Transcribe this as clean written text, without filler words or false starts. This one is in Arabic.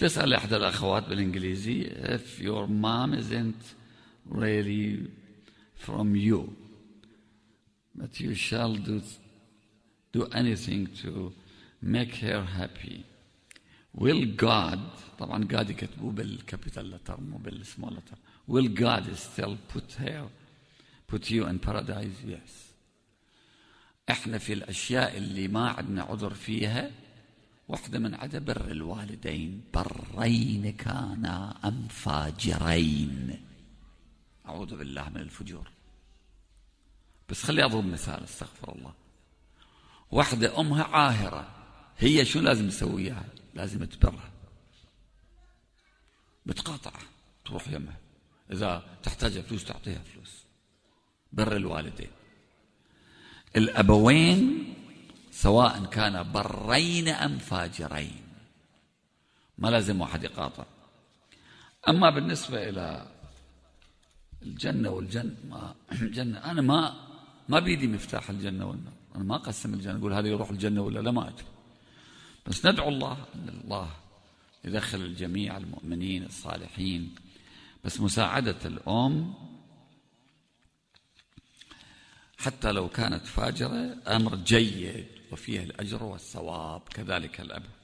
تسأل إحدى الأخوات بالإنجليزي if your mom isn't really from you but you shall do anything to make her happy will God طبعا God يكتبوه بالكابيتال لتر مو بالسمول لتر will God still put you in paradise yes. احنا في الأشياء اللي ما عندنا عذر فيها واحدة من عدا بر الوالدين برين كانا أم فاجرين أعوذ بالله من الفجور. بس خلي أضرب مثال استغفر الله. واحدة أمها عاهرة هي شو لازم تسويها؟ لازم تبرها بتقاطعها تروح يمها إذا تحتاج فلوس تعطيها فلوس. بر الوالدين الأبوين سواء كان برين أم فاجرين ما لازم واحد يقاطع. أما بالنسبة إلى الجنة والجنة أنا ما بيدي مفتاح الجنة والنار. أنا ما أقسم الجنة أقول هذا يروح الجنة ولا لا ما أدري. بس ندعو الله أن الله يدخل الجميع المؤمنين الصالحين. بس مساعدة الأم حتى لو كانت فاجرة أمر جيد وفيه الأجر والثواب كذلك الأب.